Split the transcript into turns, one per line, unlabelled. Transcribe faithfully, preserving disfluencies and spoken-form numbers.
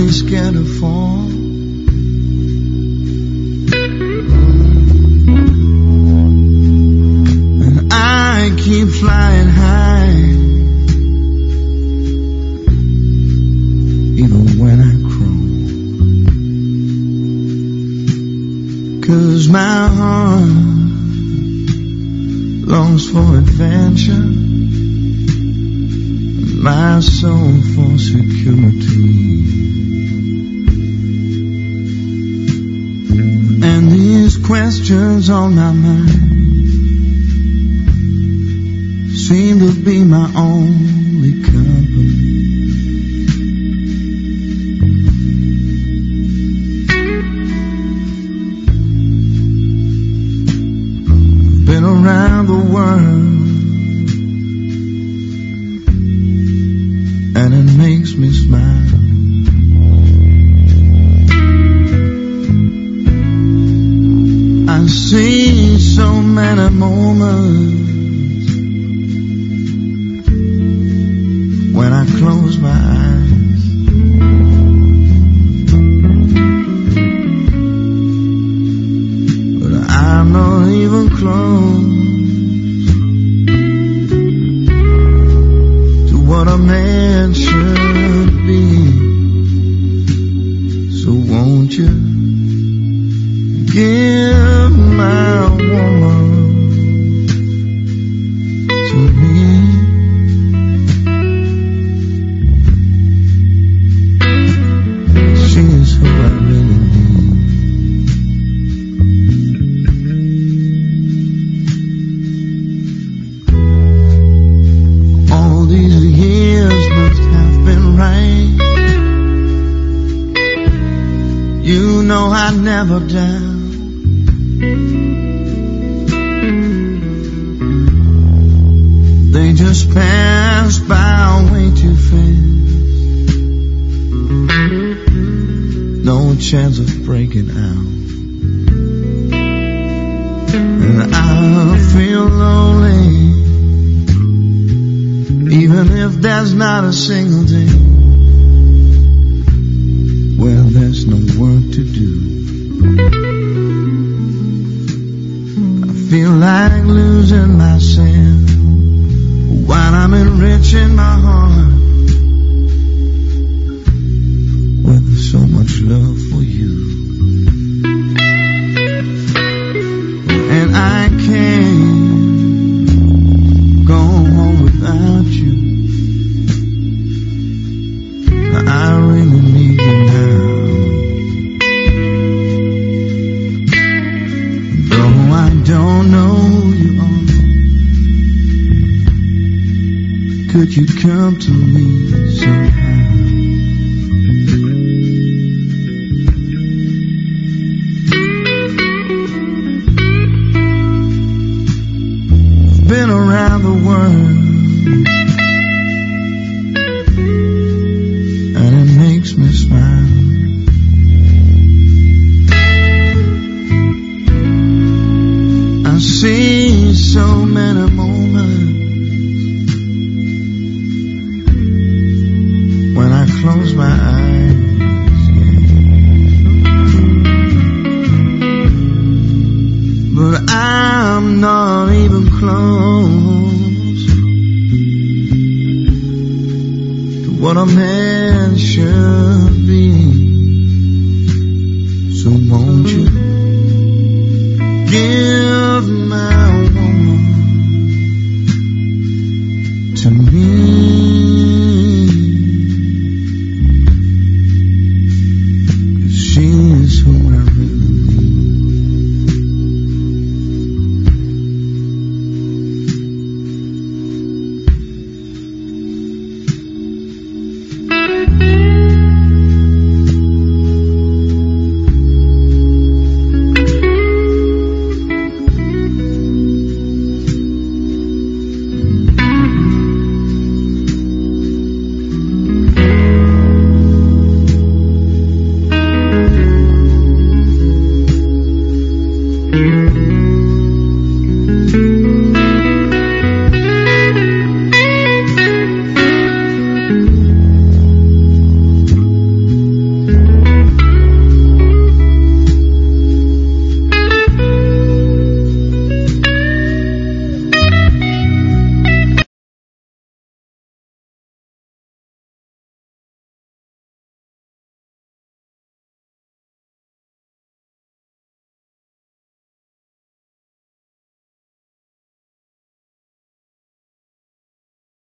only scared to fall. And I keep flying high, even when I crawl. 'Cause my heart longs for adventure, my soul for security. And these questions on my mind seem to be my only company. I've been around the world, and it makes me smile. I see so many moments when I close my eyes. But I'm not even close to what a man should be. So won't you give my woman to me? She is who I really need. All these years must have been right. You know I never doubt. They just pass by way too fast. No chance of breaking out. And I feel lonely, even if there's not a single day where there's no work to do. I feel like losing myself while I'm enriching my heart with so much love for you. And I can't go home without you. I really need you now. Though I don't know who you are, could you come to me somehow? I've been around the world, and it makes me smile. I see so many moments when I close my eyes, but I'm not even close to what a man should be. So won't you give my